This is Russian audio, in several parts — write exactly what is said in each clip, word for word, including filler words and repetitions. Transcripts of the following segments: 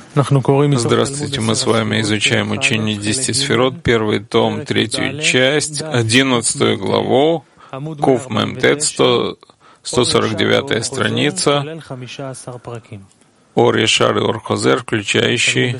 Здравствуйте, мы с вами изучаем учение десяти сферот, первый том, третью часть, одиннадцатую главу, Куф Мемтет, сто сорок девятая страница, Ор Ешар и Ор Хозер, включающий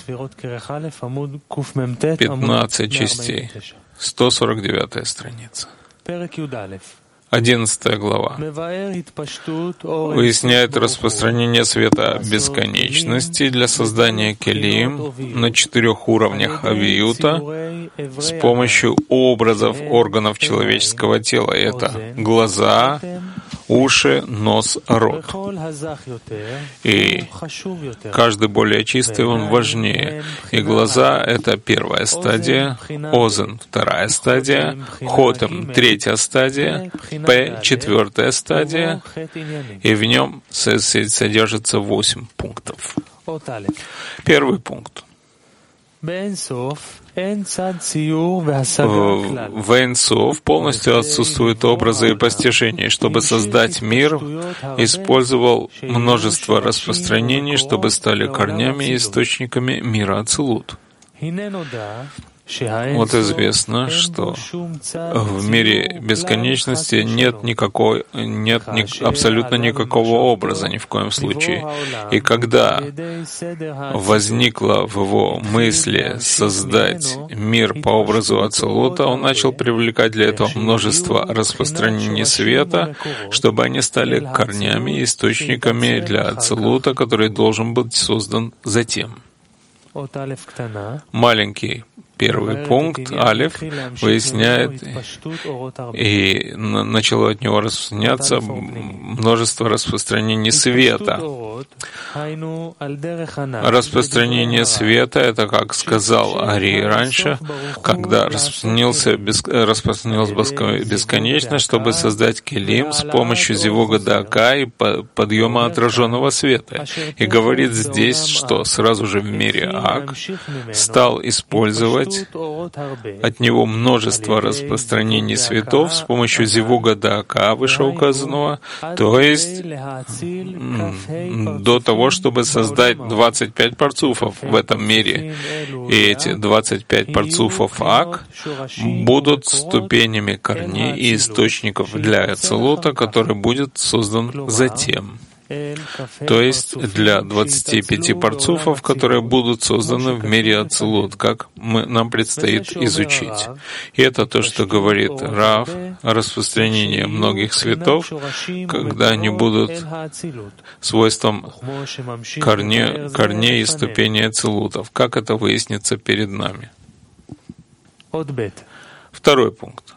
пятнадцать частей, сто сорок девятая страница. Одиннадцатая глава выясняет распространение света бесконечности для создания келим на четырех уровнях авиюта с помощью образов органов человеческого тела. Это глаза, уши, нос, рот. И каждый более чистый, он важнее. И глаза — это первая стадия, озен — вторая стадия, хотем — третья стадия, П — четвертая стадия, и в нем содержится восемь пунктов. Первый пункт. В Эйн-Соф полностью отсутствуют образы и постижения. Чтобы создать мир, использовал множество распространений, чтобы стали корнями и источниками мира Ацилут. Вот известно, что в мире бесконечности нет никакой, нет ни, абсолютно никакого образа ни в коем случае. И когда возникло в его мысли создать мир по образу Ацилута, он начал привлекать для этого множество распространений света, чтобы они стали корнями и источниками для Ацилута, который должен быть создан затем. Маленький первый пункт, Алеф, выясняет, и начало от него распространяться множество распространений света. Распространение света — это, как сказал Ари раньше, когда распространился, распространилось бесконечно, чтобы создать келим с помощью зивуга дака и подъема отраженного света. И говорит здесь, что сразу же в мире Ак стал использовать от него множество распространений светов с помощью зивуга дака, вышеуказанного, то есть до того, чтобы создать двадцать пять парцуфов в этом мире. И эти двадцать пять парцуфов Ак будут ступенями корней и источников для Ацилута, который будет создан затем. То есть для двадцати пяти парцуфов, которые будут созданы в мире Ацилут, как мы, нам предстоит изучить. И это то, что говорит Рав о распространении многих светов, когда они будут свойством корне, корней и ступеней Ацилутов. Как это выяснится перед нами? Второй пункт.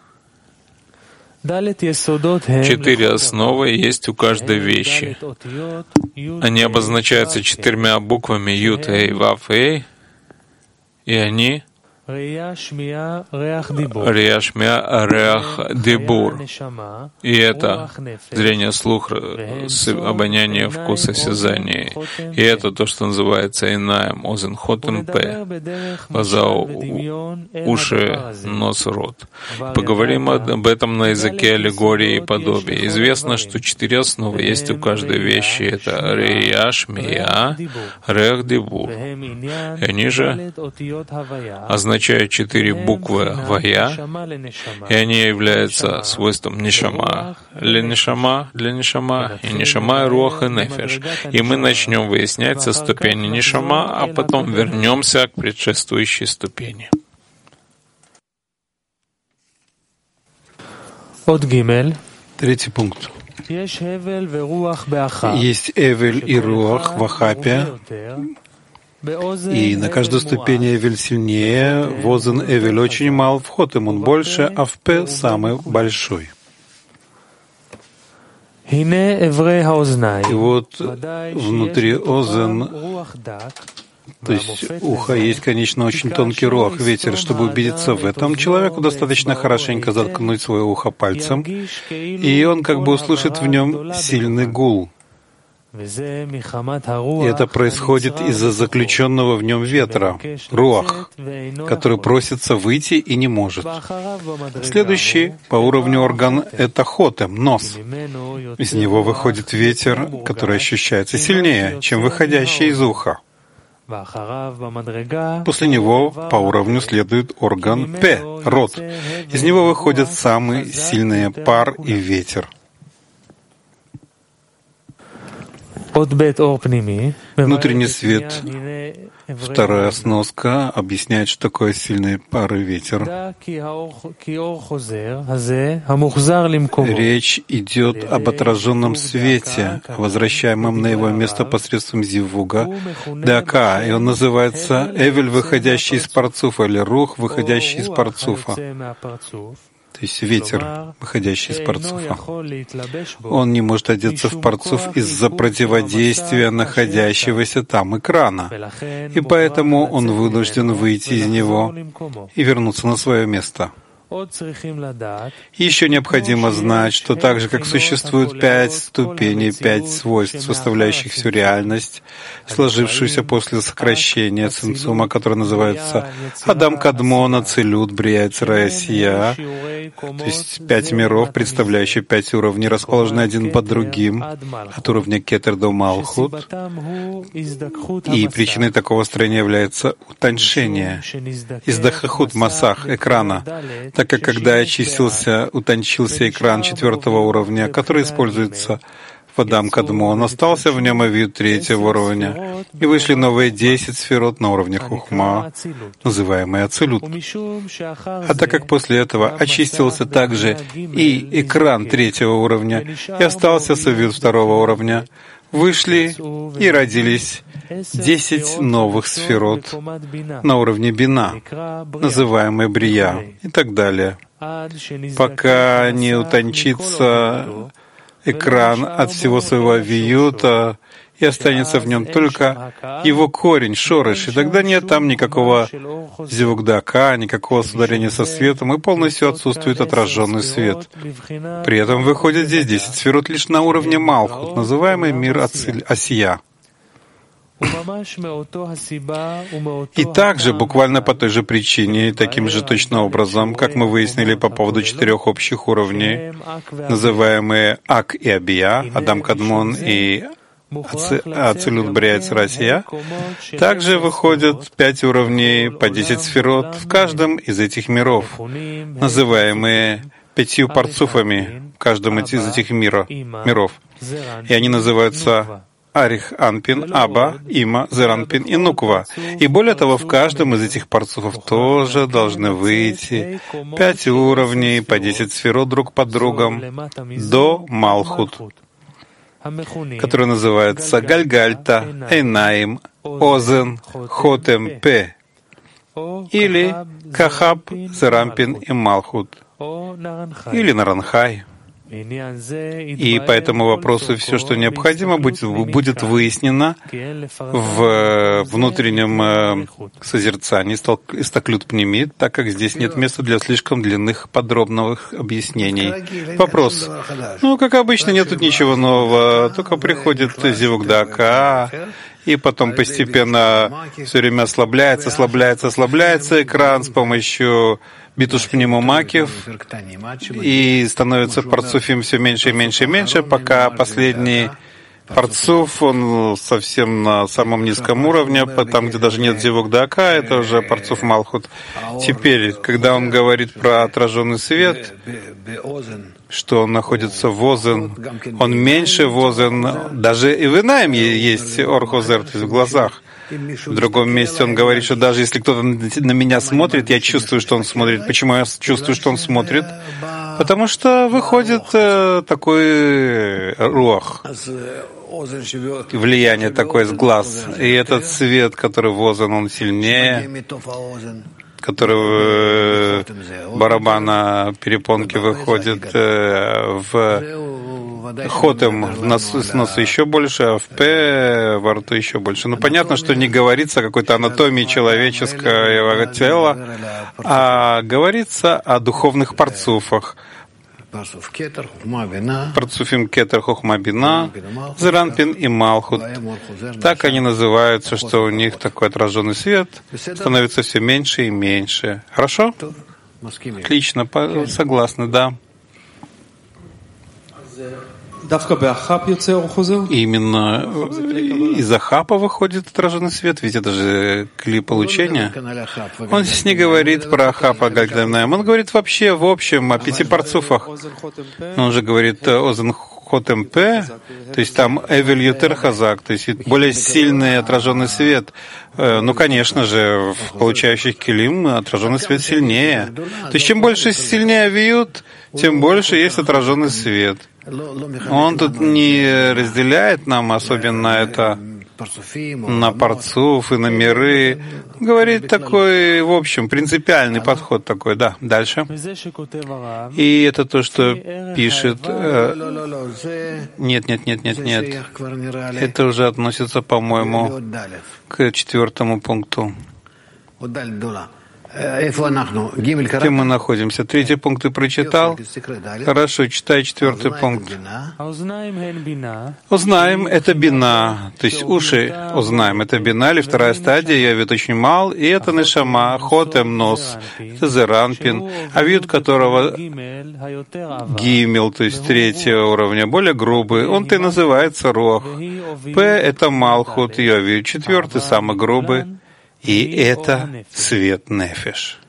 Четыре основы есть у каждой вещи. Они обозначаются четырьмя буквами Ют, Эй, Вав, Эй, и они Рия, Шмия, Реах, Дибур. И это зрение, слух, обоняние, вкус, осязание. И это то, что называется Инаем, Озен, Хотем, П. Глаза, уши, нос, рот. Поговорим об этом на языке аллегории и подобия. Известно, что четыре основы есть у каждой вещи. Это Рия, Шмия, Реах, Дибур. И они же означают четыре буквы «Вая», и они являются свойством «нишама» для «нишама», для «нишама», и «нишама» и «руах» и «нефеш». И мы начнем выяснять со ступени «нишама», а потом вернемся к предшествующей ступени. Третий пункт. Есть Эвель и Руах в Ахапе, и на каждой ступени Эвель сильнее, в Озен Эвель очень мал, в Хотем он больше, а в П самый большой. И вот внутри Озен, то есть ухо, есть, конечно, очень тонкий руах, ветер. Чтобы убедиться в этом, человеку достаточно хорошенько заткнуть свое ухо пальцем, и он как бы услышит в нем сильный гул. И это происходит из-за заключенного в нем ветра, руах, который просится выйти и не может. Следующий по уровню орган — это хотем, нос. Из него выходит ветер, который ощущается сильнее, чем выходящий из уха. После него по уровню следует орган П, рот. Из него выходят самые сильные пар и ветер. Внутренний свет. Вторая сноска объясняет, что такое сильный пар и ветер. Речь идет об отраженном свете, возвращаемом на его место посредством зивуга дака, и он называется эвель, выходящий из парцуфа, или рух, выходящий из парцуфа. То есть ветер, выходящий из парцуфа. Он не может одеться в парцуф из-за противодействия находящегося там экрана. И поэтому он вынужден выйти из него и вернуться на свое место. И еще необходимо знать, что так же, как существует пять ступеней, пять свойств, составляющих всю реальность, сложившуюся после сокращения цимцума, который называется Адам Кадмон, Ацилют, Брия, Йецер Асия, то есть пять миров, представляющие пять уровней, расположены один под другим, от уровня Кетер до Малхут. И причиной такого строения является утоньшение, издахахут масах, экрана, так как когда очистился, утончился экран четвертого уровня, который используется в Адам Кадмон, остался в нем авид третьего уровня, и вышли новые десять сферот на уровне Хухма, называемые Ацилют. А так как после этого очистился также и экран третьего уровня, и остался с авид второго уровня, вышли и родились десять новых сферот на уровне Бина, называемые Брия, и так далее, пока не утончится экран от всего своего авиюта и останется в нем только его корень, шорыш, и тогда нет там никакого зивугдака, никакого сударения со светом, и полностью отсутствует отраженный свет. При этом выходит здесь десять сферот лишь на уровне Малхут, называемый мир Ациль, Асия. И также, буквально по той же причине, таким же точно образом, как мы выяснили по поводу четырех общих уровней, называемые Ак и Абия, Адам Кадмон и Ацилют, Брия, Йецер Асия, также выходят пять уровней по десять сферот в каждом из этих миров, называемые пятью парцуфами в каждом из этих мира, миров. И они называются Арих Анпин, Аба, Има, Зеранпин и Нуква. И более того, в каждом из этих парцуфов тоже должны выйти пять уровней по десять сферот друг под другом до Малхут, который называется Гальгальта, Эйнаим, Озен, Хотем, П, или Кахаб, Зеранпин и Малхут, или Наранхай. И по этому вопросу все, что необходимо, будет, будет выяснено в внутреннем созерцании истаклют пнимит, так как здесь нет места для слишком длинных подробных объяснений. Вопрос. Ну, как обычно, нет тут ничего нового, только приходит зивугдака, и потом постепенно все время ослабляется, ослабляется, ослабляется экран с помощью битушпнимумакив, и становится парцуфим все меньше и меньше и меньше, пока последний парцуф, он совсем на самом низком уровне, там, где даже нет зивугдака, это уже парцуф Малхут. Теперь, когда он говорит про отраженный свет, что он находится в Озен, он меньше в Озен, даже и в Инаим есть орхозер, то есть в глазах. В другом месте он говорит, что даже если кто-то на меня смотрит, я чувствую, что он смотрит. Почему я чувствую, что он смотрит? Потому что выходит э, такой руах, влияние такое с глаз. И этот свет, который в Озен, он сильнее, который э, барабана перепонки выходит э, в Хотем в носу, с носа еще больше, а в П во рту еще больше. Ну, понятно, что не говорится о какой-то анатомии человеческого тела, а говорится о духовных парцуфах. Парцуфим Кетер, Хохма, Бина, Зеранпин и Малхут. Так они называются, что у них такой отраженный свет становится все меньше и меньше. Хорошо? Отлично, согласны, да. Именно из Ахапа выходит отраженный свет, ведь это же кли получения. Он здесь не говорит про Ахапа Гальгальнаем, он говорит вообще в общем о пяти парцуфах. Он же говорит Озен Хотем П, то есть там Эвель Ютер Хазак, то есть более сильный отраженный свет. Ну, конечно же, в получающих килим отраженный свет сильнее. То есть чем больше сильнее вьют, тем больше есть отраженный свет. Он тут не разделяет нам особенно это на парцуф и на миры. Говорит такой, в общем, принципиальный подход такой. Да, дальше. И это то, что пишет... Э, нет, нет, нет, нет, нет. Это уже относится, по-моему, к четвертому пункту. Где мы находимся? Третий пункт ты прочитал? Хорошо, читай четвертый пункт. Узнаем — это бина, то есть уши узнаем — это бина, или вторая стадия, я вид очень мал, и это нешама, хотем нос, это зеранпин, а вид которого гимел, то есть третьего уровня, более грубый, он-то и называется рох. П — это малхут, йови, четвертый, самый грубый. И это свет нефеш.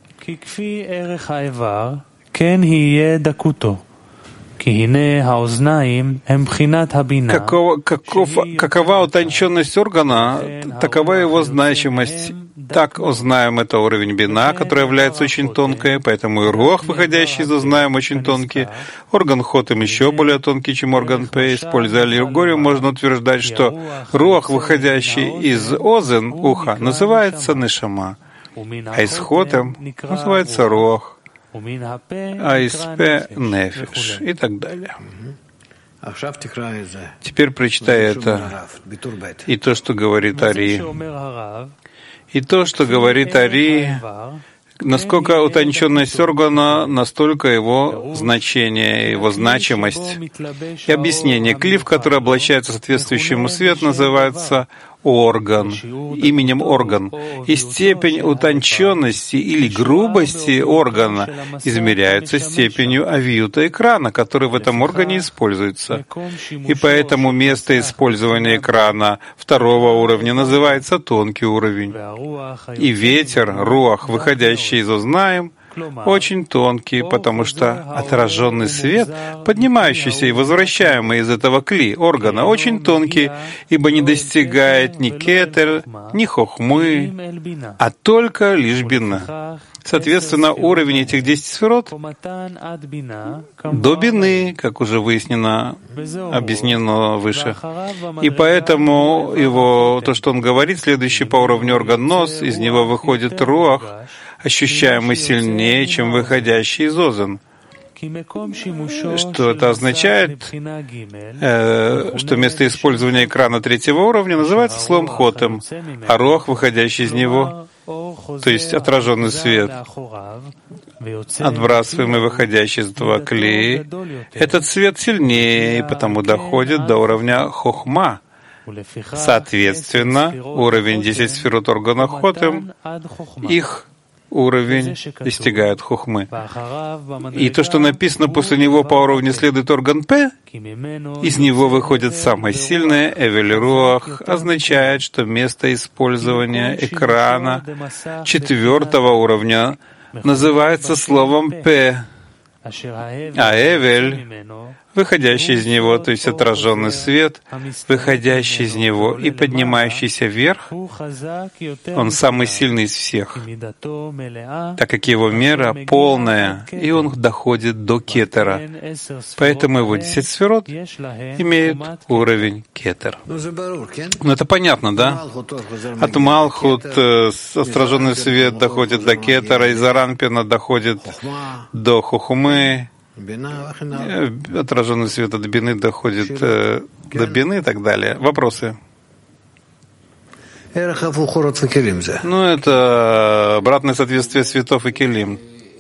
Какова, каков, какова утонченность органа, такова его значимость. Так узнаем — это уровень бина, который является очень тонкой, поэтому и руах, выходящий из узнаем, очень тонкий. Орган хотем еще более тонкий, чем орган п. Используя аллегорию, можно утверждать, что руах, выходящий из озен, уха, называется нешама, а из хотем называется руах, а из п — нефиш, и так далее. Теперь прочитай это, и то, что говорит Ари. И то, что говорит Ари, насколько утонченность органа, настолько его значение, его значимость. И объяснение. Клиф, который облачается соответствующему свету, называется орган, именем орган. И степень утонченности или грубости органа измеряется степенью авиюта экрана, который в этом органе используется. И поэтому место использования экрана второго уровня называется тонкий уровень. И ветер, руах, выходящий из узнаем, очень тонкий, потому что отраженный свет, поднимающийся и возвращаемый из этого кли, органа, очень тонкий, ибо не достигает ни кетер, ни хохмы, а только лишь бина. Соответственно, уровень этих десяти сферот до бины, как уже выяснено, объяснено выше. И поэтому его, то, что он говорит, следующий по уровню орган нос, из него выходит руах, ощущаемый сильнее, чем выходящий из озен. Что это означает? Э, что место использования экрана третьего уровня называется словом хотем, а руах, выходящий из него, то есть отраженный свет, отбрасываемый, выходящий из этого клея, этот свет сильнее, и потому доходит до уровня хохма. Соответственно, уровень десять сферот органа хотем, их уровень достигает хохмы. И то, что написано после него по уровню следует орган П, из него выходит самое сильное, Эвель Руах, означает, что место использования экрана четвертого уровня называется словом П, а Эвель, выходящий из него, то есть отраженный свет, выходящий из него и поднимающийся вверх, он самый сильный из всех, так как его мера полная, и он доходит до кетера. Поэтому его десять сферот имеют уровень кетер. Ну, это понятно, да? От Малхут отраженный свет доходит до кетера, из Аранпина доходит до Хохумы, отраженный свет от бины доходит э, до бины и так далее. Вопросы? Ну, это обратное соответствие светов и келим.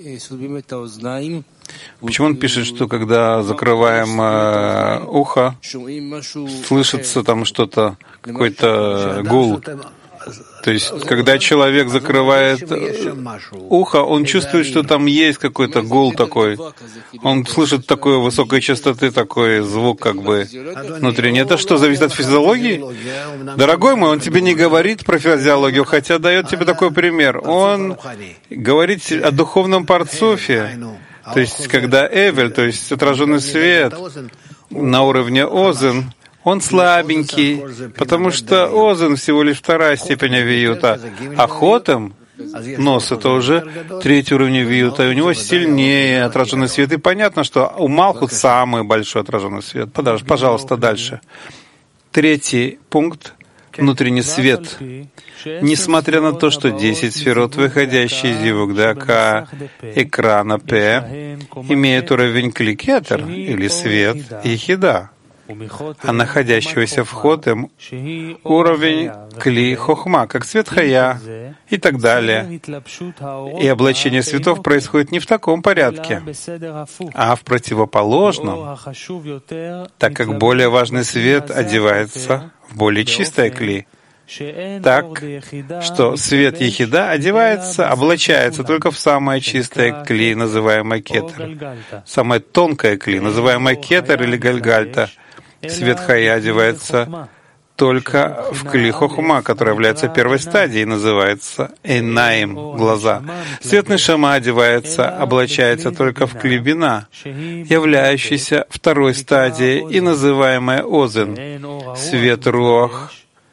Почему он пишет, что когда закрываем э, ухо, слышится там что-то, какой-то гул? То есть, когда человек закрывает ухо, он чувствует, что там есть какой-то гул такой. Он слышит такой высокой частоты, такой звук как бы внутренний. Это что, зависит от физиологии? Дорогой мой, он тебе не говорит про физиологию, хотя дает тебе такой пример. Он говорит о духовном парцуфе. То есть, когда Эвель, то есть отраженный свет на уровне Озен, он слабенький, потому что Озен всего лишь вторая степень авиюта, а Хотем, нос, это уже третий уровень авиюта, и у него сильнее отраженный свет. И понятно, что у Малхут самый большой отраженный свет. Подожди, пожалуйста, дальше. Третий пункт — внутренний свет. Несмотря на то, что десять сферот, выходящие из Евугдака, экрана П, имеют уровень кликетер, или свет, ехида, а находящегося в Хотем уровень кли хохма, как свет хая и так далее. И облачение светов происходит не в таком порядке, а в противоположном, так как более важный свет одевается в более чистое кли. Так, что свет ехида одевается, облачается только в самое чистое кли, называемое кетер, самое тонкое кли, называемое кетер или гальгальта. Свет хая одевается только в кли хохма, который является первой стадией, называется эйнаим, глаза. Свет нешама одевается, облачается только в кли бина, являющийся второй стадией и называемая озен. Свет руах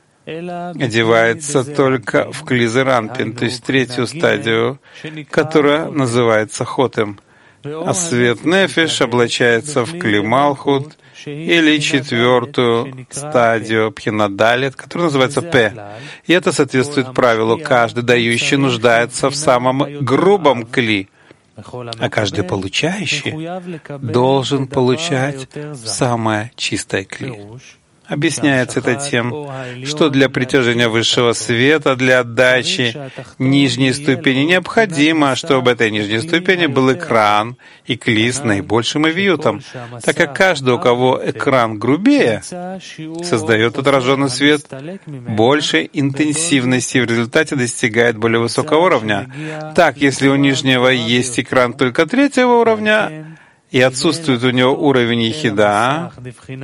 одевается только в кли зеранпин, то есть третью стадию, которая называется хотем. А свет нефеш облачается в кли малхут, или четвертую стадию пхинадалит, которая называется П. И это соответствует правилу: каждый дающий нуждается в самом грубом кли, а каждый получающий должен получать в самое чистое кли. Объясняется это тем, что для притяжения высшего света, для отдачи нижней ступени необходимо, чтобы в этой нижней ступени был экран и кли с наибольшим авиютом, так как каждый, у кого экран грубее, создает отраженный свет большей интенсивности и в результате достигает более высокого уровня. Так, если у нижнего есть экран только третьего уровня и отсутствует у него уровень ехида,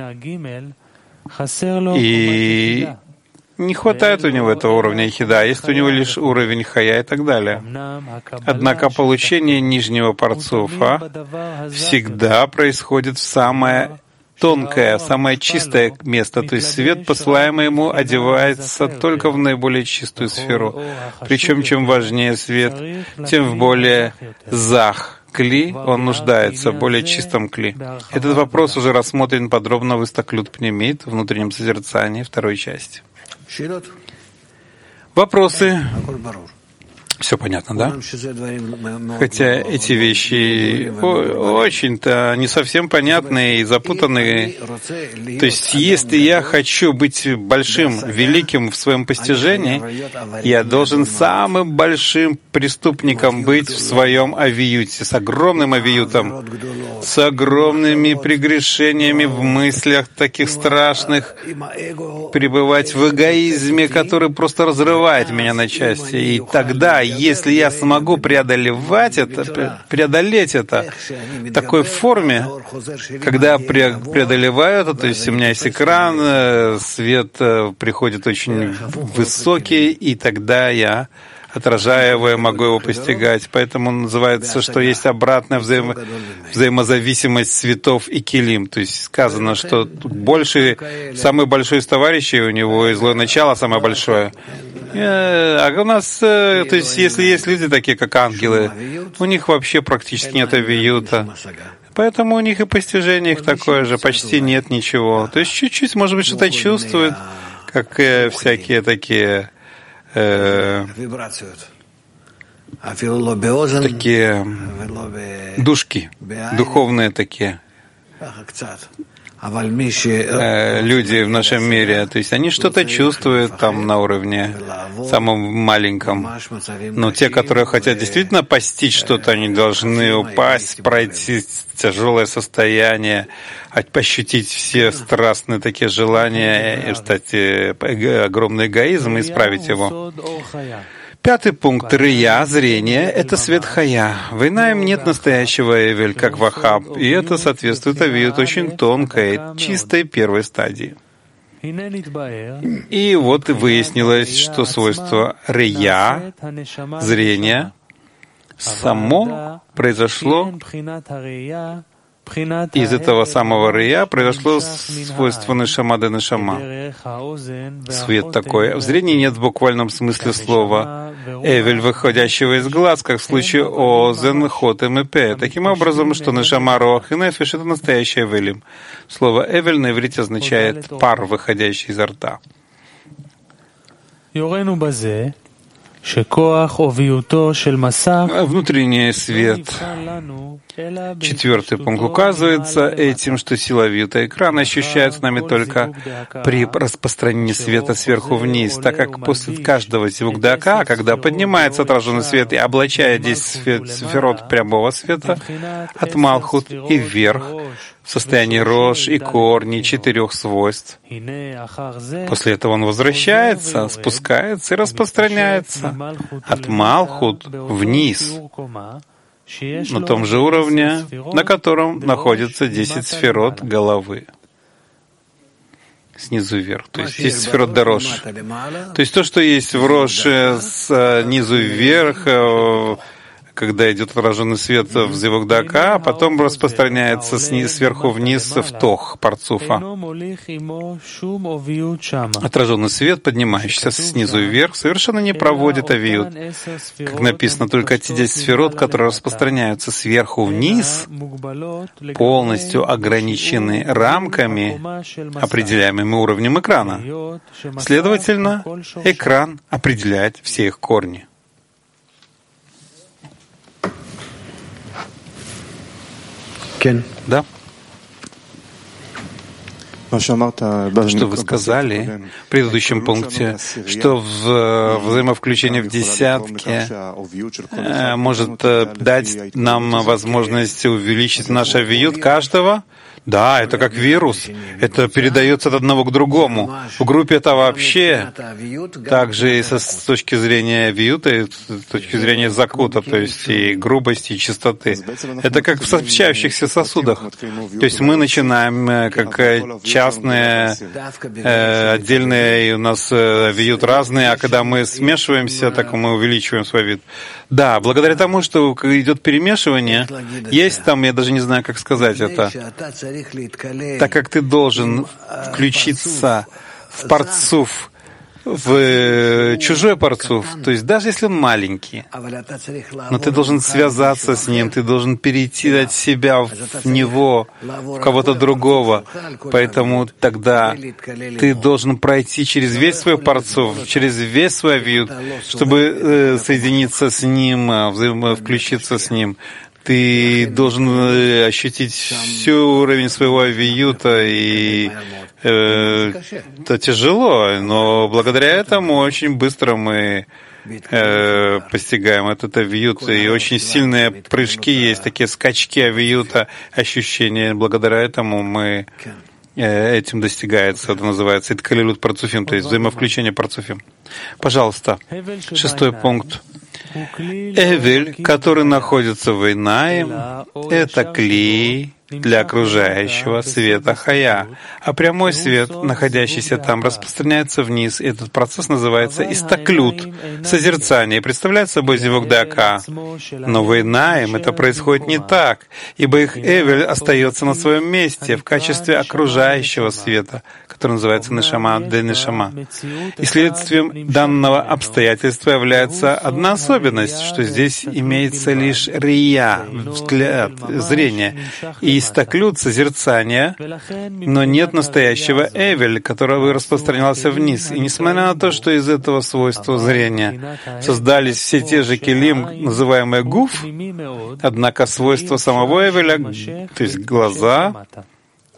и не хватает у него этого уровня ехида, есть у него лишь уровень хая и так далее. Однако получение нижнего парцуфа всегда происходит в самое тонкое, самое чистое место, то есть свет, посылаемый ему, одевается только в наиболее чистую сферу. Причем, чем важнее свет, тем в более зах кли он нуждается, в более чистом кли. Этот вопрос уже рассмотрен подробно в Истаклют Пнемит, в внутреннем созерцании, второй части. Вопросы? Все понятно, да? Хотя эти вещи очень-то не совсем понятные и запутанные. То есть, если я хочу быть большим, великим в своем постижении, я должен самым большим преступником быть в своем авиюте, с огромным авиютом, с огромными прегрешениями в мыслях таких страшных, пребывать в эгоизме, который просто разрывает меня на части. И тогда, если я смогу преодолевать это, преодолеть это в такой форме, когда я преодолеваю это, то есть у меня есть экран, свет приходит очень высокий, и тогда я, отражая его, я могу его постигать. Поэтому называется, что есть обратная взаимо... взаимозависимость светов и килим. То есть сказано, что больше, самый большой из товарищей у него и злое начало самое большое. А у нас, то есть, если есть люди такие, как ангелы, у них вообще практически нет авиюта. Поэтому у них и постижение их такое же, почти нет ничего. То есть чуть-чуть, может быть, что-то чувствуют, как э, всякие такие э, такие душки, духовные такие. э, люди в нашем мире, то есть они что-то чувствуют там на уровне самом маленьком. Но те, которые хотят действительно постичь что-то, они должны упасть, пройти тяжелое состояние, ощутить все страстные такие желания, и, кстати, огромный эгоизм, и исправить его. Пятый пункт. Рия, зрение — это свет хая. В Инаим нет настоящего эвель, как вахаб, и это соответствует авиют очень тонкой, чистой первой стадии. И вот и выяснилось, что свойство рия, зрения, само произошло из этого самого рия, произошло свойство нешама де нешама. Свет такой. В зрении нет в буквальном смысле слова эвель, выходящего из глаз, как в случае озен, хотем и пе. Таким образом, что нешама, роах и нефиш — это настоящий эвелим. Слово эвель на иврите означает пар, выходящий изо рта. Внутренний свет. Четвертый пункт указывается этим, что сила вьюта экрана ощущается нами только при распространении света сверху вниз, так как после каждого зивук-дака, когда поднимается отраженный свет и облачает десять сферот прямого света от Малхут и вверх, в состоянии рож и корни четырех свойств. После этого он возвращается, спускается и распространяется от Малхут вниз, на том же уровне, на котором находится десять сферот головы. Снизу вверх. То есть десять сферот до рош. То есть то, что есть в роше снизу вверх, когда идет отраженный свет в зивук-дака, а потом распространяется снизу, сверху вниз в тох парцуфа. Отраженный свет, поднимающийся снизу вверх, совершенно не проводит авиют. Как написано, только эти десять сферот, которые распространяются сверху вниз, полностью ограничены рамками, определяемыми уровнем экрана. Следовательно, экран определяет все их корни. Да. Что вы сказали в предыдущем пункте, что в взаимовключение в десятке может дать нам возможность увеличить наш авиют каждого? Да, это как вирус. Это передается от одного к другому. В группе это вообще также и со, с точки зрения вьюта, и с точки зрения закута, то есть и грубости, и чистоты. Это как в сообщающихся сосудах. То есть мы начинаем как частные, э, отдельные, и у нас э, вьют разные, а когда мы смешиваемся, так мы увеличиваем свой вид. Да, благодаря тому, что идет перемешивание, есть там, я даже не знаю, как сказать это, так как ты должен включиться в парцуф, в чужой парцуф, то есть даже если он маленький, но ты должен связаться с ним, ты должен перейти от себя в него, в кого-то другого, поэтому тогда ты должен пройти через весь свой парцуф, через весь свой авиют, чтобы э, соединиться с ним, взаимо- включиться с ним. Ты должен ощутить всю уровень своего авиюта, и э, это тяжело, но благодаря этому очень быстро мы э, постигаем этот авиют, и очень сильные прыжки есть, такие скачки авиюта, ощущения. Благодаря этому мы э, этим достигается, это называется иткалилут парцуфим, то есть взаимовключение парцуфим. Пожалуйста, шестой пункт. Эвель, который находится в Инаим, это клей для окружающего света хая, а прямой свет, находящийся там, распространяется вниз. Этот процесс называется истаклют, созерцание, и представляет собой зивук-дака. Но в Инаим это происходит не так, ибо их эвель остается на своем месте в качестве окружающего света, который называется нешама де нешама. И следствием данного обстоятельства является одна особенность, что здесь имеется лишь рия, взгляд, зрение, и истаклют, созерцание, но нет настоящего эвель, который распространялся вниз. И несмотря на то, что из этого свойства зрения создались все те же келим, называемые гуф, однако свойство самого эвеля, то есть глаза,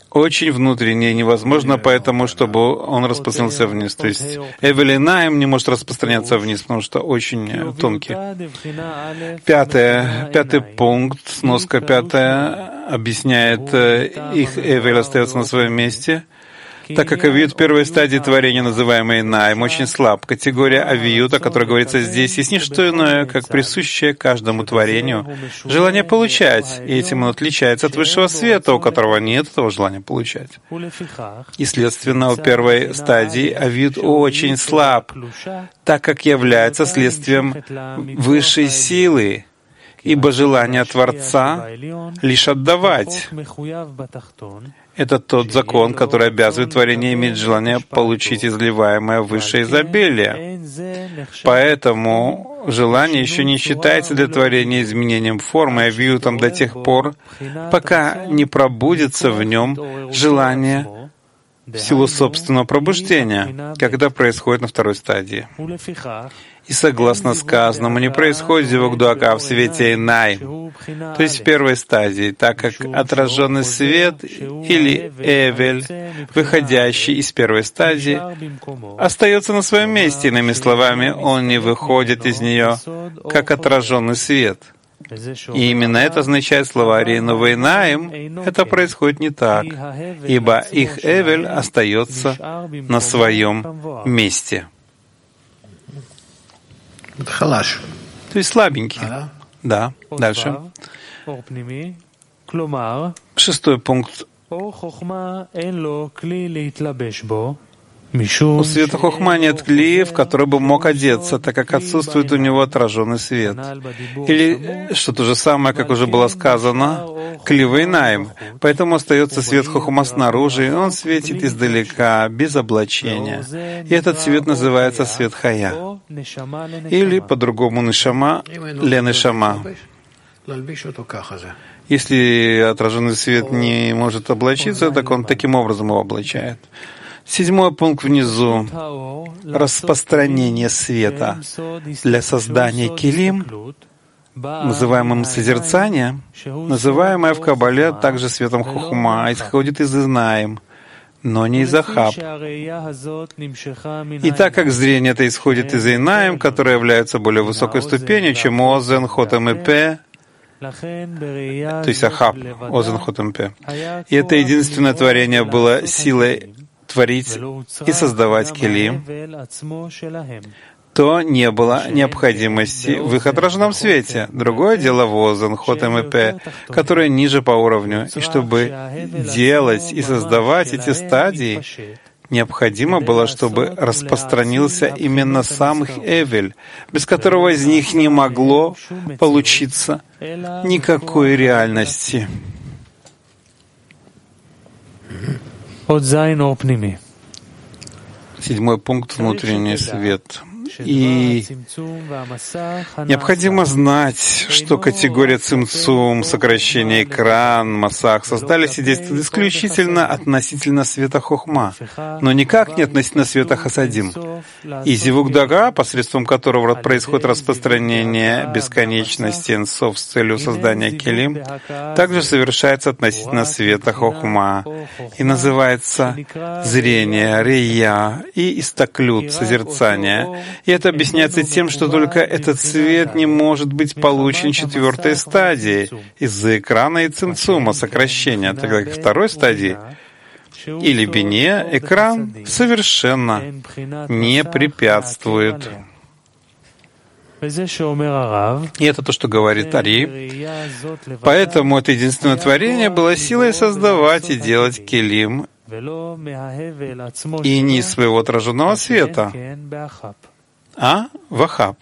очень внутренний, невозможно поэтому, чтобы он распространился вниз. То есть Эвелинаем не может распространяться вниз, потому что очень тонкий. Пятое, пятый пункт, сноска пятая, объясняет, их Эвель остается на своем месте, так как авиют первой стадии творения, называемой Наим, очень слаб. Категория авиют, о которой говорится здесь, есть не что иное, как присущее каждому творению желание получать, и этим он отличается от высшего света, у которого нет этого желания получать. И, следственно, у первой стадии авиют очень слаб, так как является следствием высшей силы, ибо желание Творца лишь отдавать. Это тот закон, который обязывает творение иметь желание получить изливаемое высшее изобилие. Поэтому желание еще не считается для творения изменением формы, авиютом до тех пор, пока не пробудится в нем желание в силу собственного пробуждения, когда происходит на второй стадии. И согласно сказанному, не происходит зивук дуака в свете Инай, то есть в первой стадии, так как отраженный свет или Эвель, выходящий из первой стадии, остается на своем месте, иными словами, он не выходит из нее, как отраженный свет. И именно это означает слова Рейну Вейнаим, это происходит не так, ибо их Эвель остается на своем месте. То есть слабенький. Да. Дальше. Шестой пункт. У света хохма нет клея, в который бы мог одеться, так как отсутствует у него отраженный свет. Или, что то же самое, как уже было сказано, клевый наим. Поэтому остается свет хохма снаружи, и он светит издалека, без облачения. И этот свет называется свет хая. Или, по-другому, нишама, ле нишама. Если отраженный свет не может облачиться, так он таким образом его облачает. Седьмой пункт внизу. Распространение света для создания килим, называемым созерцание, называемое в Кабале также светом хохма, исходит из Инаим, но не из Ахаб. И так как зрение это исходит из Инаим, которые являются более высокой ступенью, чем Озен, Хотем и Пе, то есть Ахаб, Озен, Хотем, Пе. И это единственное творение было силой творить и создавать келим, то не было необходимости в их отраженном свете. Другое дело Возан, Хотем и Пе, которые ниже по уровню. И чтобы делать и создавать эти стадии, необходимо было, чтобы распространился именно сам их Эвель, без которого из них не могло получиться никакой реальности. Седьмой пункт — внутренний свет. И необходимо знать, что категория цимцум, сокращение экран, масах создались и действуют исключительно относительно света хохма, но никак не относительно света хасадим. И зивук дага, посредством которого происходит распространение бесконечности энсов с целью создания келим, также совершается относительно света хохма и называется зрение, рея и истаклют, созерцание. И это объясняется тем, что только этот свет не может быть получен четвертой стадией из-за экрана и цимцума, сокращения, тогда как второй стадии или бине экран совершенно не препятствует. И это то, что говорит Ари. Поэтому это единственное творение было силой создавать и делать келим, и не из своего отраженного света, а в Ахаб.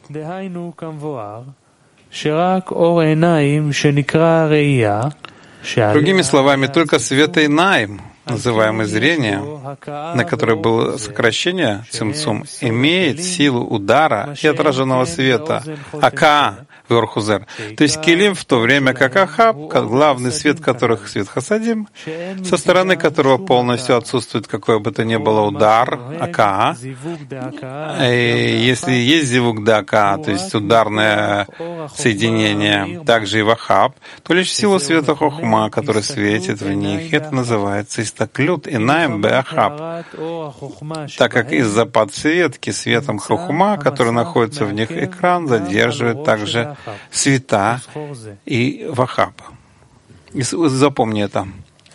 Другими словами, только свет Инаим, называемый зрение, на которое было сокращение цимцум, имеет силу удара и отраженного света, ака, Верхузер. То есть Келим, в то время как Ахаб, главный свет которых свет Хасадим, со стороны которого полностью отсутствует какой бы то ни было удар, Ака. И если есть зивук да Ака, то есть ударное соединение, также и в Ахаб, то лишь в силу света Хохма, который светит в них, это называется истаклют инаем бе Ахаб, так как из-за подсветки светом Хохма, который находится в них, экран задерживает также света и вахаб. И запомни это.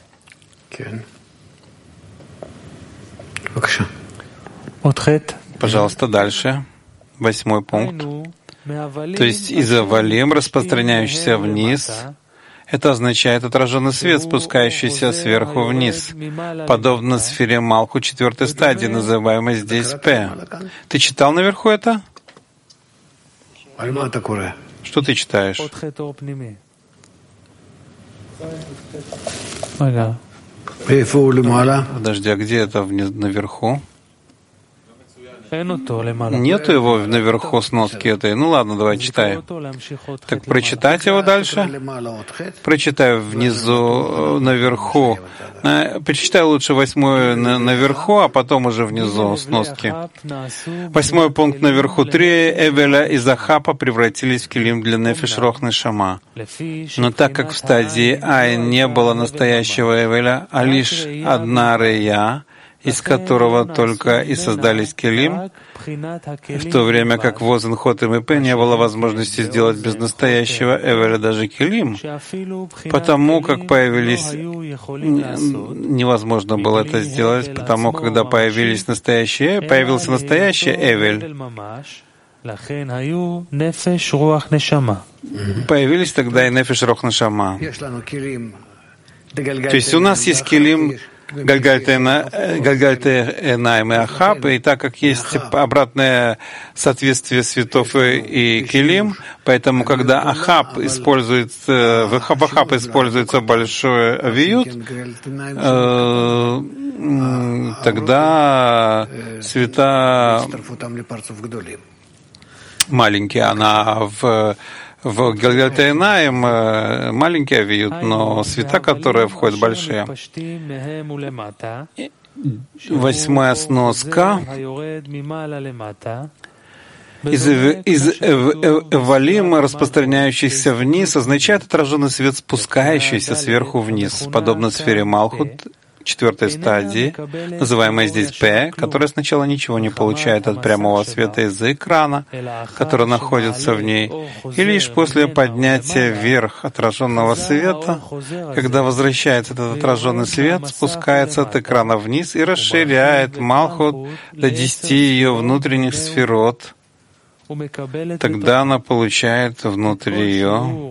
Пожалуйста, дальше. Восьмой пункт. То есть из-за валим, распространяющийся вниз, это означает отраженный свет, спускающийся сверху вниз, подобно сфере Малху четвертой стадии, называемой здесь П. Ты читал наверху это? Что ты читаешь? Подожди, а где это наверху? Нету его наверху сноски этой. Ну ладно, давай читай. Так прочитать его дальше? Прочитай внизу, наверху. Прочитай лучше восьмой наверху, а потом уже внизу сноски. Восьмой пункт наверху. Три Эвеля из Ахапа превратились в килим для Нефеш Рох Нешама. Но так как в стадии Айн не было настоящего Эвеля, а лишь одна Рея, из которого только и создались келим, в то время как в Озен, Хотем и Пе не было возможности сделать без настоящего Эвеля даже келим, потому как появились... Невозможно было это сделать, потому когда появились настоящие, появился настоящий Эвель, появились тогда и Нефеш Рох Нешама. То есть у нас есть келим Гальгальте Энаим и Ахаб, и так как есть обратное соответствие светов и келим, поэтому когда Ахаб используется, в Ахаб используется большой авиют, тогда света маленькие, она в В Гальгальтейнаим маленькие авиют, но света, которые входят, большие. Восьмая сноска. Из, из валим, распространяющихся вниз, означает отраженный свет, спускающийся сверху вниз, подобно сфере Малхут, четвертой стадии, называемой здесь П, которая сначала ничего не получает от прямого света из-за экрана, который находится в ней, и лишь после поднятия вверх отраженного света, когда возвращается этот отраженный свет, спускается от экрана вниз и расширяет Малхут до десяти ее внутренних сферот. Тогда она получает внутри ее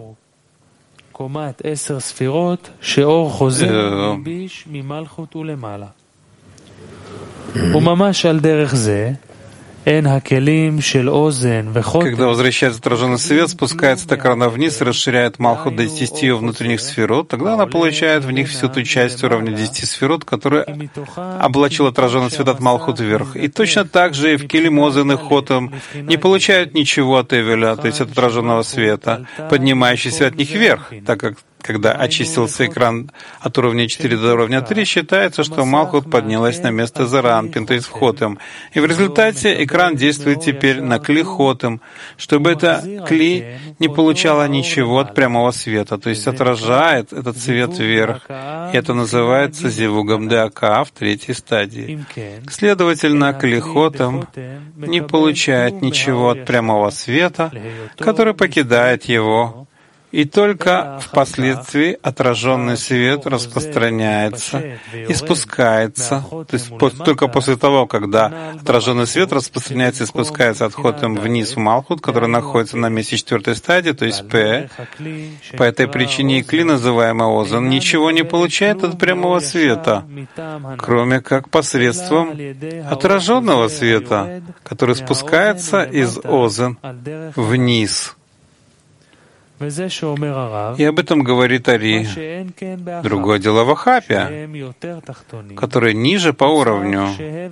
וממש על דרך זה когда возвращается отраженный свет, спускается от экрана вниз и расширяет Малхут до десяти ее внутренних сферот, тогда она получает в них всю ту часть уровня десяти сферот, которая облачила отраженный свет от Малхут вверх. И точно так же и в Келим, Озен и Хотем не получают ничего от Эвеля, то есть от отраженного света, поднимающийся от них вверх, так как когда очистился экран от уровня четыре до уровня три, считается, что Малхут поднялась на место Заранпин, то есть в Хотем. И в результате экран действует теперь на Кли Хотем, чтобы это Кли не получало ничего от прямого света, то есть отражает этот свет вверх. И это называется Зивугом де Ака в третьей стадии. Следовательно, Кли Хотем не получает ничего от прямого света, который покидает его, и только впоследствии отраженный свет распространяется и спускается, то есть по, только после того, когда отраженный свет распространяется и спускается от Хотем вниз в Малхут, который находится на месте четвертой стадии, то есть П. По этой причине и Кли, называемый Озен, ничего не получает от прямого света, кроме как посредством отраженного света, который спускается из Озен вниз. И об этом говорит Ари. Другое дело в Ахапе, который ниже по уровню.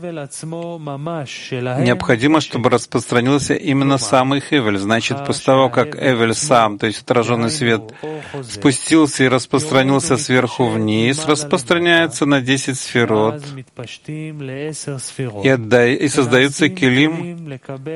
Необходимо, чтобы распространился именно самый Хевель. Значит, после того, как Эвель сам, то есть отраженный свет, спустился и распространился сверху вниз, распространяется на десять сферот, и, отдай, и создаются килим,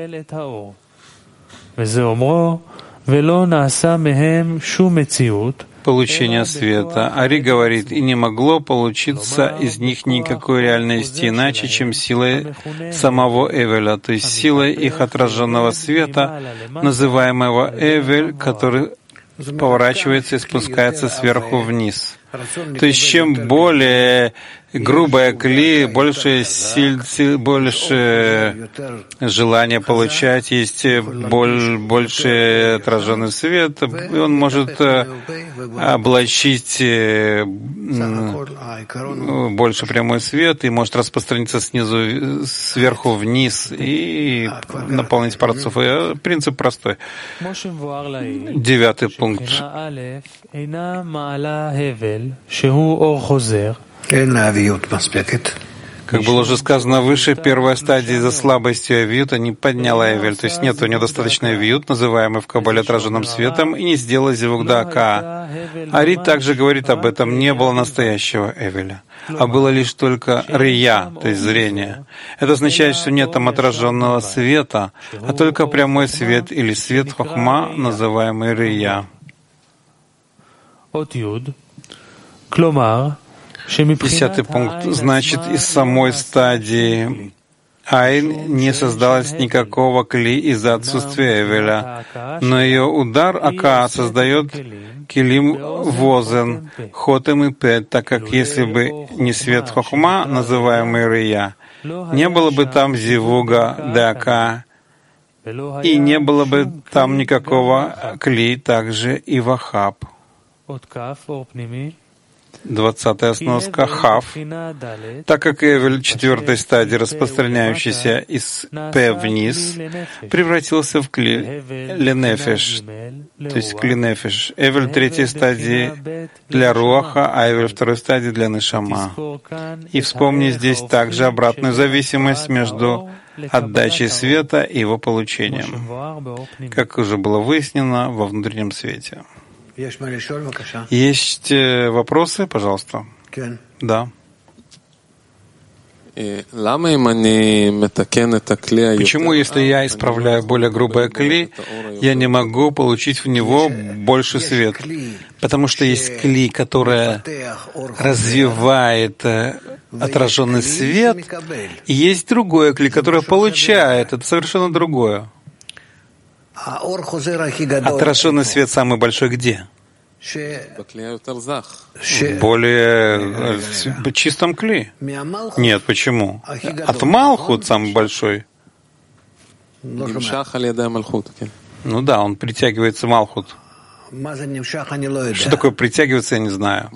получения света. Ари говорит, и не могло получиться из них никакой реальности иначе, чем силой самого Эвеля, то есть силой их отраженного света, называемого Эвель, который поворачивается и спускается сверху вниз. То есть чем более грубая кли, больше сил, больше желания получать, есть боль, больше отраженный свет, и он может облачить больше прямой свет и может распространиться снизу, сверху вниз и наполнить парцов. И принцип простой. Девятый пункт. Как было уже сказано выше, первая стадия из-за слабости авиюта не подняла Эвель, то есть нет у нее достаточно авиют, называемый в Кабале отраженным светом, и не сделала зивук дака. Ари также говорит об этом, не было настоящего Эвеля, а было лишь только рия, то есть зрение. Это означает, что нет там отраженного света, а только прямой свет или свет хохма, называемый рия. Десятый пункт. Значит, из самой стадии Айн не создалось никакого кли из-за отсутствия Эвеля, но ее удар Ака создает килим возен, хотем и пет, так как если бы не свет хохма, называемый рия, не было бы там зивуга деака, и не было бы там никакого кли также и в Ахап. Двадцатая сноска Хав, так как Эвель четвертой стадии, распространяющийся из П вниз, превратился в кли ленефеш, то есть клинефеш. Эвель третьей стадии для руаха, а Эвель второй стадии для нешама. И вспомни здесь также обратную зависимость между отдачей света и его получением, как уже было выяснено во внутреннем свете. Есть вопросы, пожалуйста? Да. Почему, если я исправляю более грубое кли, я не могу получить в него больше света? Потому что есть кли, которое развивает отраженный свет, и есть другое кли, которое получает. Это совершенно другое. Отраженный свет самый большой где? Более в чистом кли. Нет, почему? От Малхут самый большой. Ну да, он притягивается Малхут. Что такое притягиваться, я не знаю.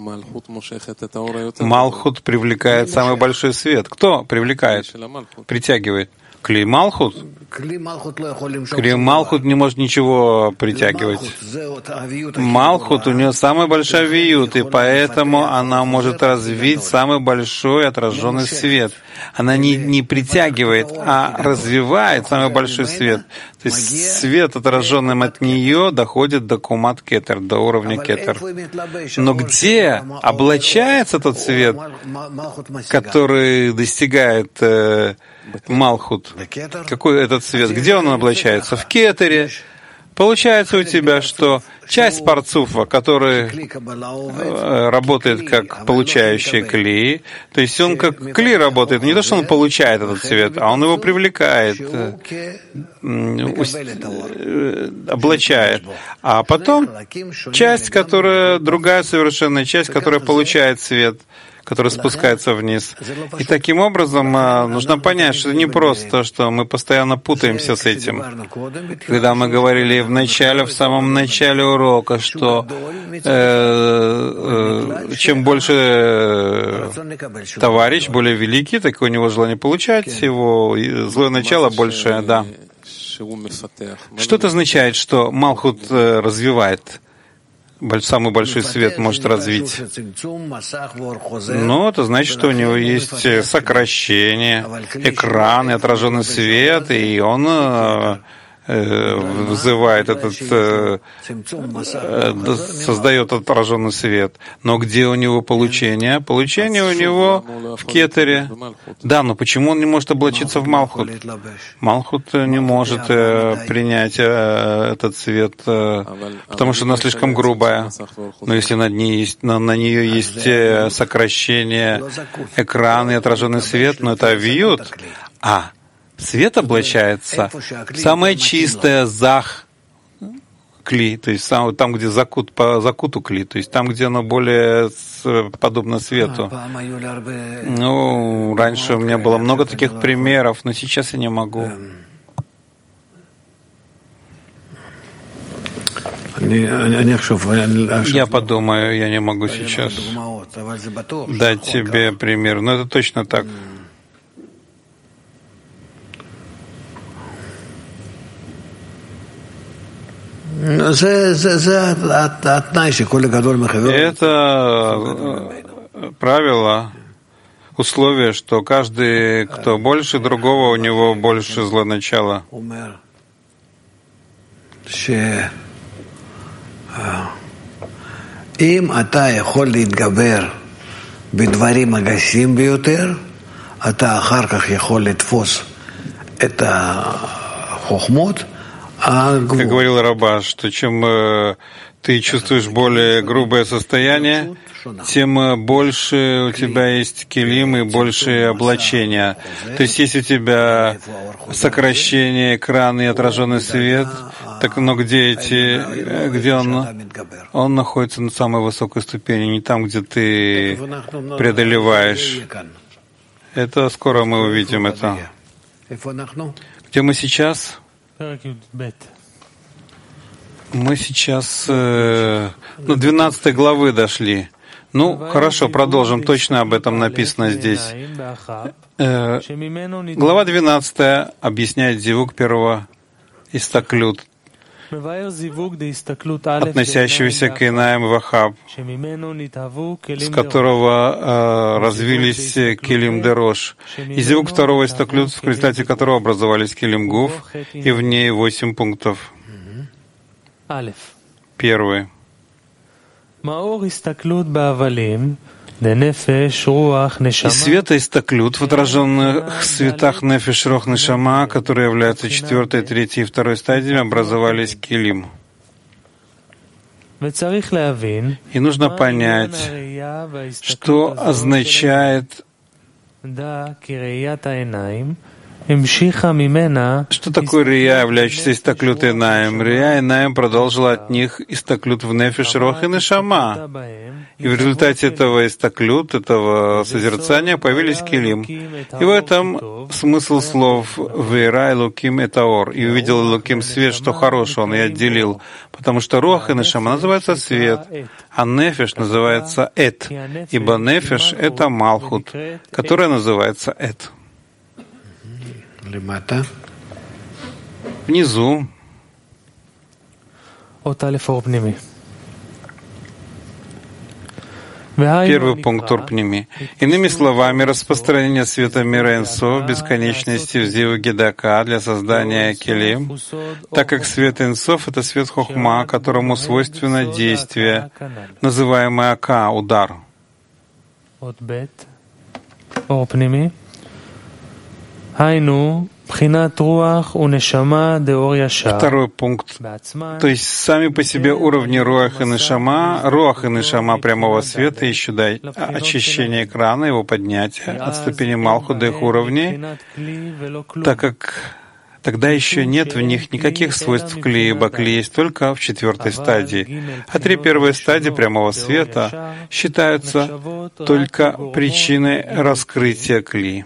Малхут привлекает самый большой свет. Кто привлекает? Притягивает. Кли Малхут? Кли Малхут не может ничего притягивать. Малхут, у нее самый большой виют, и поэтому она может развить самый большой отраженный свет. Она не, не притягивает, а развивает самый большой свет. То есть свет, отраженным от нее, доходит до кумат кетер, до уровня кетер. Но где облачается тот свет, который достигает э, Малхут? Какой этот свет? Где он облачается? В кетере. Получается у тебя, что часть парцуфа, который работает как получающий кли, то есть он как кли работает, не то, что он получает этот свет, а он его привлекает, облачает. А потом часть, которая другая совершенно, часть, которая получает свет, который спускается вниз. И таким образом нужно понять, что это не просто, что мы постоянно путаемся с этим. Когда мы говорили в начале, в самом начале урока, что э, э, чем больше товарищ, более великий, так у него желание получать, его злое начало больше, да. Что это означает, что Малхут развивает? самый большой свет может развить. Но это значит, что у него есть сокращение, экран и отраженный свет, и он вызывает этот, создает отраженный свет. Но где у него получение? Получение у него в кетере. Да, но почему он не может облачиться в Малхут? Малхут не может принять этот свет, потому что она слишком грубая. Но если над ней есть, на, на нее есть сокращение, экран и отраженный свет, но это вьют. А свет облачается в самое чистое зах кли, то есть там, где закут по закуту кли, то есть там, где оно более подобно свету. Ну, раньше у меня было много таких примеров, но сейчас я не могу. Я подумаю, я не могу сейчас дать тебе пример, но это точно так. Это правило, условие, что каждый, кто больше другого, у него больше злоначала. אם אתה יכול להתגבר בדברים הגסים ביותר, אתה אחר כך יכול לתפוס את החוכמות. Как говорил Рабаш, что чем э, ты чувствуешь более грубое состояние, тем больше у тебя есть килим и больше облачения. То есть если у тебя сокращение экрана и отраженный свет, так но где эти, где он? Он находится на самой высокой ступени, не там, где ты преодолеваешь. Это скоро мы увидим это. Где мы сейчас? Мы сейчас э, ну, двенадцатой главы дошли. Ну, хорошо, продолжим. Точно об этом написано здесь. Э, глава двенадцатая объясняет зивук первого истаклют, относящегося к Инаим Вахаб, с которого э, развились Килим Дерош, и зивук второго истаклют, в результате которого образовались Килим Гуф, и в ней восемь пунктов. Первый. Из света истаклют в отраженных светах нефеш, рох, нешама, которые являются четвертой, третьей и второй стадиями, образовались килим. И нужно понять, что означает, что такое рия, являющаяся истаклют Инаим? Рия Инаим продолжила от них истаклют в нефеш, рох и нешама. И в результате этого истаклют, этого созерцания, появились килим. И в этом смысл слов «Вейра Элоким этаор». И увидел Элоким свет, что хороший он, и отделил. Потому что рох и нешама называется свет, а нефеш называется эт. Ибо нефеш — это малхут, которая называется эт. Внизу. Первый пункт Урпними. Иными словами, распространение света мира Энсов, бесконечности в Зиву Гедака для создания Келим, так как свет Энсов — это свет Хохма, которому свойственно действие, называемое Ака, удар. Второй пункт. То есть сами по себе уровни руах и нешама, руах и нешама прямого света, еще дай очищение экрана, его поднятие от ступени Малхут до их уровней, так как тогда еще нет в них никаких свойств кли, ибо кли есть только в четвертой стадии. А три первые стадии прямого света считаются только причиной раскрытия кли,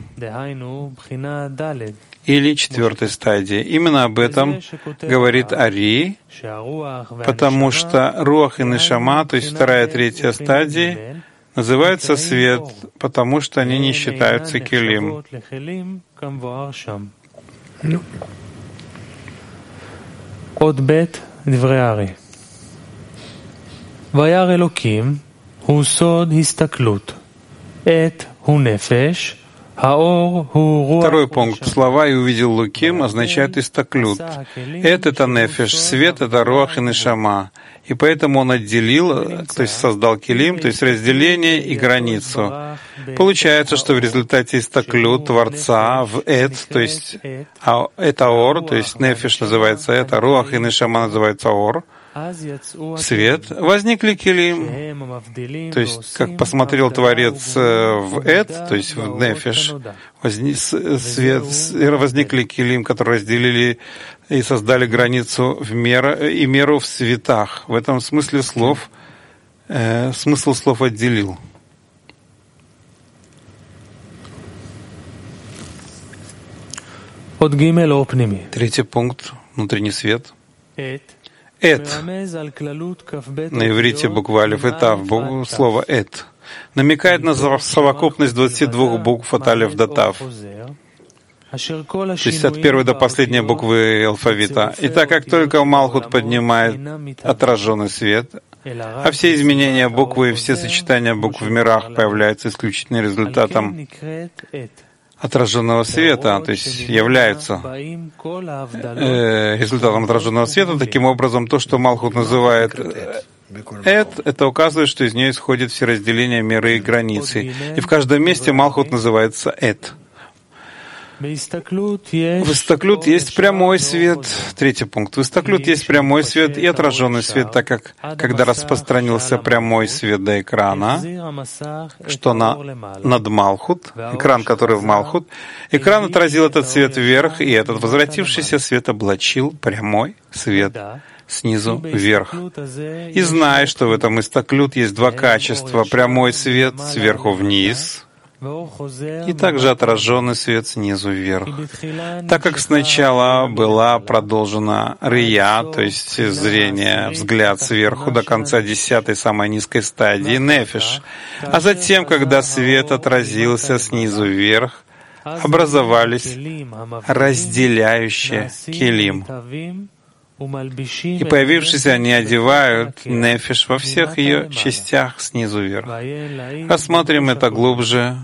или четвертой стадии. Именно об этом говорит Ари, потому что руах и нешама, то есть вторая и третья стадии, называются свет, потому что они не считаются килим. וירא אלוקים הוא סוד הסתכלות. עת הוא нефеш, האור הוא רוח. Второй пункт. Слова «и увидел Луким» означают истаклют. Эт — это нефеш, свет — это руах и нешама. И поэтому он отделил, то есть создал килим, то есть разделение и границу. Получается, что в результате истаклют Творца в эт, то есть это ор, то есть нефеш называется это, руах и нешама называется ор, свет, возникли килим, то есть, как посмотрел Творец в эт, то есть в нефеш, возник, свет, возникли килим, которые разделили и создали границу в меру, и меру в светах. В этом смысле слов, э, смысл слов отделил. Третий пункт, внутренний свет. Эт. На иврите буква алиф и тав, слово эт, намекает на совокупность двадцати двух букв от алиф до тав, то есть от первой до последней буквы алфавита. И так как только Малхут поднимает отраженный свет, а все изменения буквы и все сочетания букв в мирах появляются исключительно результатом отраженного света, то есть являются э, результатом отраженного света. Таким образом, то, что Малхут называет эт, это указывает, что из нее исходят все разделения, меры и границы. И в каждом месте Малхут называется эт. В истаклют есть прямой свет. Третий пункт. В истаклют есть прямой свет и отраженный свет, так как, когда распространился прямой свет до экрана, что на, над Малхут, экран, который в Малхут, экран отразил этот свет вверх, и этот возвратившийся свет облачил прямой свет снизу вверх. И зная, что в этом истаклют есть два качества: прямой свет сверху вниз и также отраженный свет снизу вверх. Так как сначала была продолжена рия, то есть зрение, взгляд сверху до конца десятой, самой низкой стадии, нефеш, а затем, когда свет отразился снизу вверх, образовались разделяющие килим. И появившись, они одевают нефеш во всех ее частях снизу вверх. Рассмотрим это глубже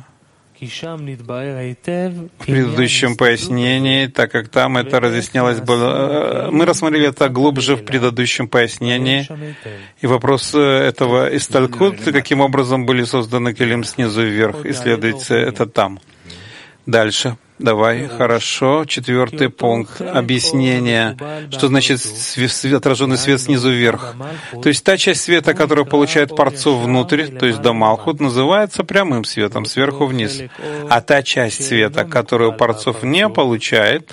в предыдущем пояснении, так как там это разъяснялось. Было... Мы рассмотрели это глубже в предыдущем пояснении. И вопрос этого исталькут, каким образом были созданы килим снизу вверх, исследуется это там. Дальше. Давай, хорошо. Четвертый пункт. Объяснение, что значит отраженный свет снизу вверх. То есть та часть света, которую получает Парцуф внутрь, то есть до Малхут, называется прямым светом, сверху вниз. А та часть света, которую Парцуф не получает,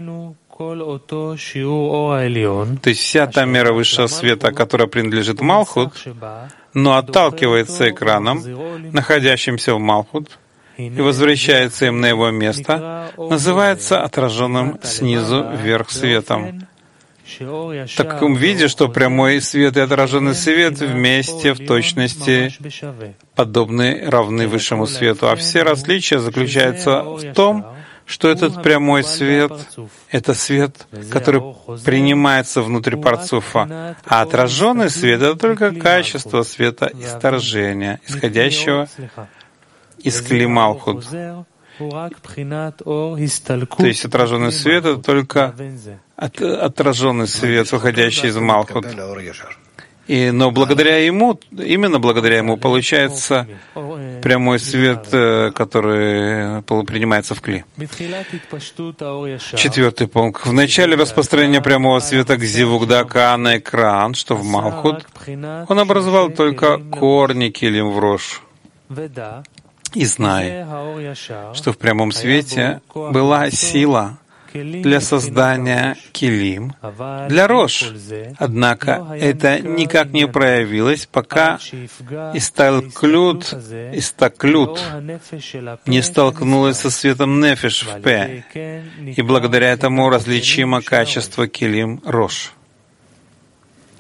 то есть вся та мера высшего света, которая принадлежит Малхут, но отталкивается экраном, находящимся в Малхут, и возвращается им на его место, называется отраженным снизу вверх светом. В таком виде, что прямой свет и отраженный свет вместе в точности подобны, равны высшему свету. А все различия заключаются в том, что этот прямой свет — это свет, который принимается внутри Парцуфа, а отраженный свет — это только качество света исторжения, исходящего из кли Малхут. То есть отраженный свет — это только от, отраженный свет, выходящий из Малхут. И, но благодаря ему, именно благодаря ему, получается прямой свет, который принимается в кли. Четвертый пункт. В начале распространения прямого света к Зивугдака на экран, что в Малхут, он образовал только корни килим в Рош. И знай, что в прямом свете была сила для создания килим для Рош. Однако это никак не проявилось, пока истаклют, истаклют не столкнулась со светом нефеш в П, и благодаря этому различимо качество килим Рош.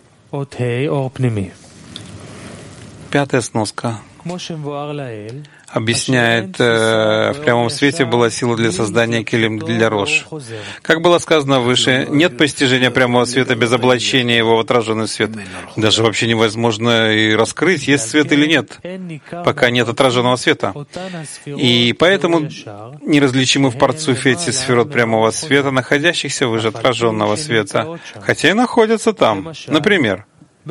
Пятая сноска. объясняет, э, в прямом свете была сила для создания килим для рош. Как было сказано выше, нет постижения прямого света без облачения его в отраженный свет. Даже вообще невозможно и раскрыть, есть свет или нет, пока нет отраженного света. И поэтому неразличимы в парцуфе эти сферот прямого света, находящихся выше отраженного света, хотя и находятся там. Например,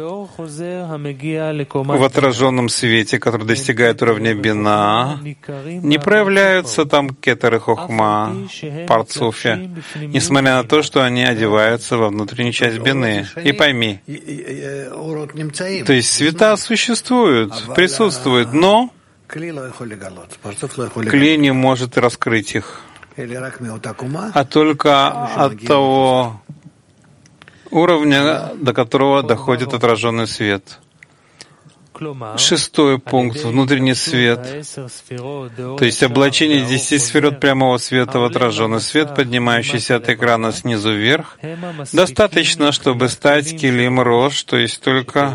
в отраженном свете, который достигает уровня бина, не проявляются там кетер и хохма, парцуфе, несмотря на то, что они одеваются во внутреннюю часть бины. И пойми, то есть света существуют, присутствуют, но клей не может раскрыть их, а только от того уровня, до которого доходит отраженный свет. Шестой пункт — внутренний свет, то есть облачение десяти сферот прямого света в отраженный свет, поднимающийся от экрана снизу вверх, достаточно, чтобы стать килим рош, то есть только,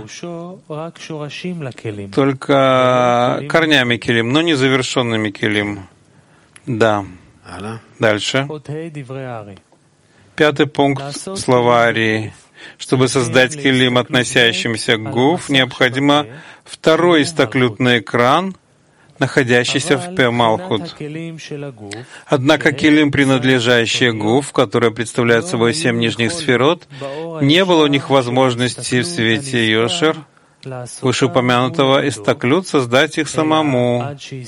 только корнями килим, но не завершенными килим. Да. Дальше. Пятый пункт — слова Арии. Чтобы создать килим, относящимся к гуф, необходимо второй истаклютный экран, находящийся в Пе Малхут. Однако килим, принадлежащие гуф, которые представляют собой семь нижних сферот, не было у них возможности в свете Йошер, вышеупомянутого истаклют, создать их самому,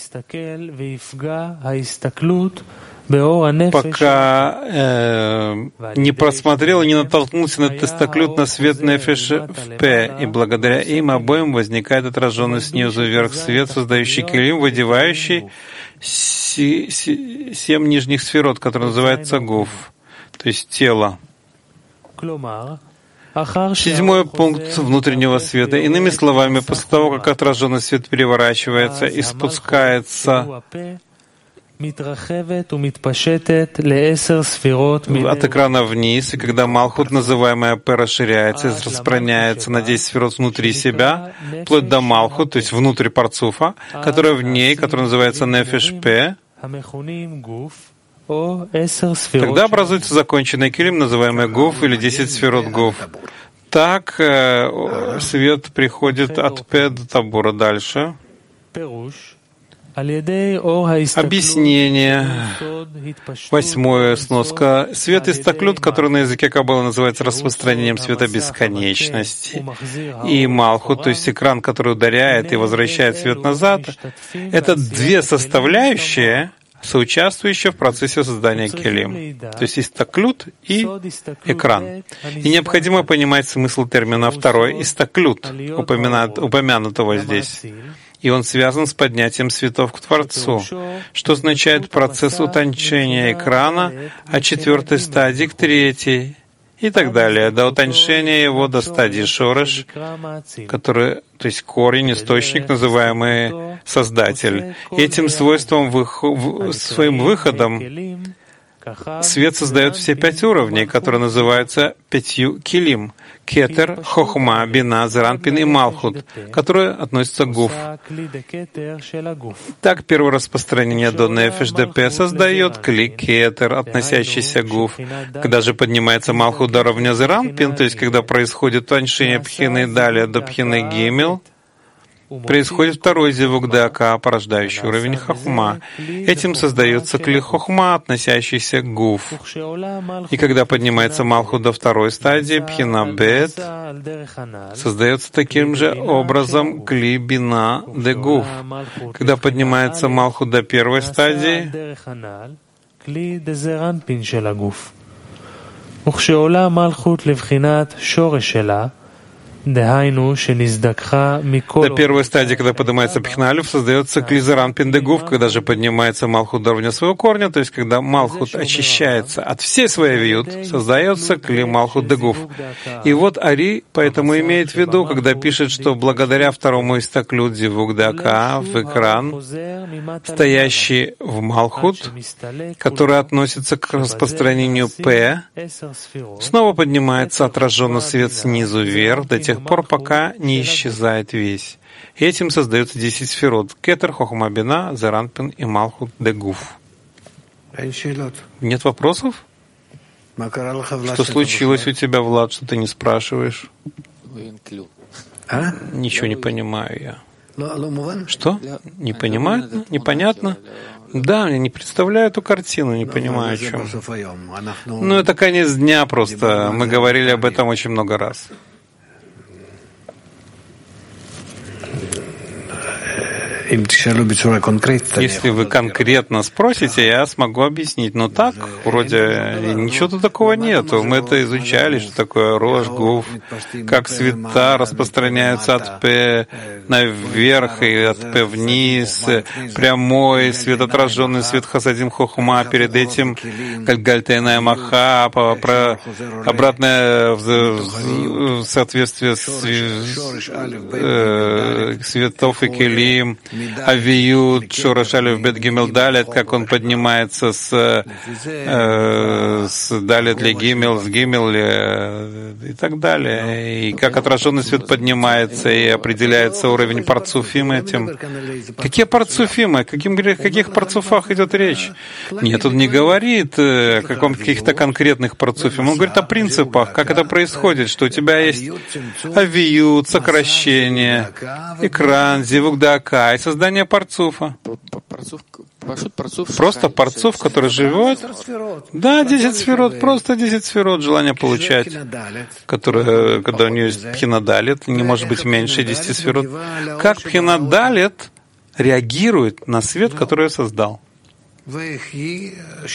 пока э, не просмотрел и не натолкнулся на этот истаклют на свет нефеш в П, и благодаря им обоим возникает отраженный снизу вверх свет, создающий килим, выдевающий си, си, семь нижних сферот, которые называются гуф, то есть тело. Седьмой пункт внутреннего света. Иными словами, после того, как отраженный свет переворачивается и спускается от экрана вниз, и когда Малхут, называемая П, расширяется и распространяется на десять сферот внутри себя, вплоть до Малхут, то есть внутрь парцуфа, которая в ней, которая называется Нефеш П, тогда образуется законченный килим, называемый гуф или десять сферот гуф. Так э, свет приходит от П до табура. Дальше. Объяснение. Восьмое сноска. Свет истаклют, который на языке Каббалы называется распространением света бесконечности. И Малхут, то есть экран, который ударяет и возвращает свет назад, это две составляющие, соучаствующие в процессе создания килим. То есть истаклют и экран. И необходимо понимать смысл термина второй, истаклют, упомянутого здесь. И он связан с поднятием светов к Творцу, что означает процесс утончения экрана от четвертой стадии к третьей, и так далее, до утоньшения его до стадии шореш, который, то есть корень, источник, называемый Создатель. И этим свойством, выход, своим выходом, свет создает все пять уровней, которые называются пятью килим — кетер, хохма, бина, зеранпин и малхут, которые относятся к гуф. Так, первое распространение до нефеш ДП создает кли кетер, относящийся к гуф. Когда же поднимается малхут до уровня зеранпин, то есть когда происходит тоньшение пхины далее до пхины гимел, происходит второй зевук дака, порождающий уровень хохма. Этим создается кли хохма, относящийся к гуф. И когда поднимается малхут до второй стадии, пхина бет, создается таким же образом кли бина де гуф. Когда поднимается малхут до первой стадии, до первой стадии, когда поднимается пхина алюф, создается клизеран пиндегуф, когда же поднимается малхут до уровня своего корня, то есть когда малхут очищается от всей своей вьют, создается кли малхут дегуф. И вот Ари поэтому имеет в виду, когда пишет, что благодаря второму истаклют зивук дака в экран, стоящий в малхут, который относится к распространению П, снова поднимается отраженный свет снизу вверх до тех тех пор, пока не исчезает весь. И этим создается десять сферот: Кетер, Хохма Бина, Зеранпин и Малхут Дегуф. Нет вопросов? Что случилось у тебя, Влад, что ты не спрашиваешь? А? Ничего не понимаю я. Что? Не понимаю? Непонятно? Да, я не представляю эту картину, не понимаю, о чем. Ну, это конец дня просто. Мы говорили об этом очень много раз. Если вы конкретно спросите, я смогу объяснить. Но так, вроде, ничего такого нету. Мы это изучали, что такое Рош, Гуф, как света распространяются от П наверх и от П вниз, прямой свет, отраженный свет Хасадим Хохма, перед этим Гальгальтейная Маха, обратное в соответствии с светов и Келим, Авиют, Шораш Алеф Бет Гимел Далет, как он поднимается с, э, с Далет ли Гимел, с Гимел ли, и так далее. И как отраженный свет поднимается и определяется уровень парцуфим этим. Какие парцуфимы? О каких парцуфах идет речь? Нет, он не говорит о каких-то конкретных парцуфим. Он говорит о принципах, как это происходит, что у тебя есть авиют, сокращение, экран, зивук дака, создание парцуфа. Просто парцуф, который живет. Да, десять сферот, просто десять сферот, желание получать, которое, когда у нее есть пхинадалит, не может быть меньше десяти сферот. Как пхинадалит реагирует на свет, который я создал? И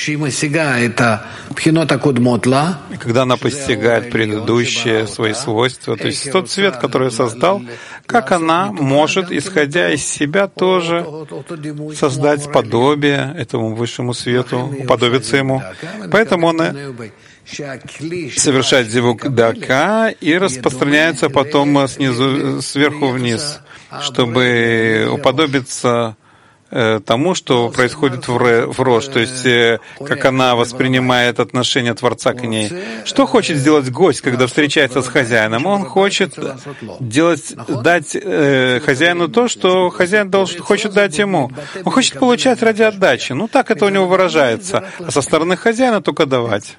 когда она постигает предыдущие свои свойства, то есть тот свет, который я создал, как она может, исходя из себя, тоже создать подобие этому высшему свету, уподобиться ему. Поэтому он совершает зивук дака и распространяется потом снизу, сверху вниз, чтобы уподобиться тому, что происходит в Рош, то есть как она воспринимает отношение Творца к ней. Что хочет сделать гость, когда встречается с хозяином? Он хочет делать, дать э, хозяину то, что хозяин должен, хочет дать ему. Он хочет получать ради отдачи. Ну, так это у него выражается. А со стороны хозяина только давать.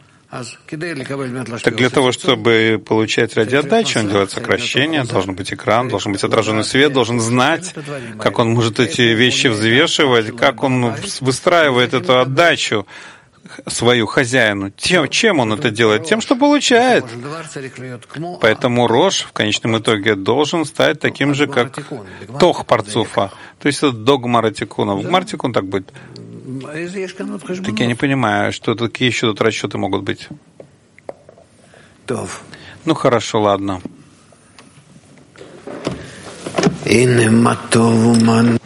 Так для того, чтобы получать ради отдачи, он делает сокращение, должен быть экран, должен быть отраженный свет, должен знать, как он может эти вещи взвешивать, как он выстраивает эту отдачу свою хозяину. Тем, чем он это делает? Тем, что получает. Поэтому Рош в конечном итоге должен стать таким же, как Тох Парцуфа. То есть это до Гмара-Тикуна. В Гмар-Тикун так будет. Так я не понимаю, что какие еще тут расчеты могут быть. Ну хорошо, ладно.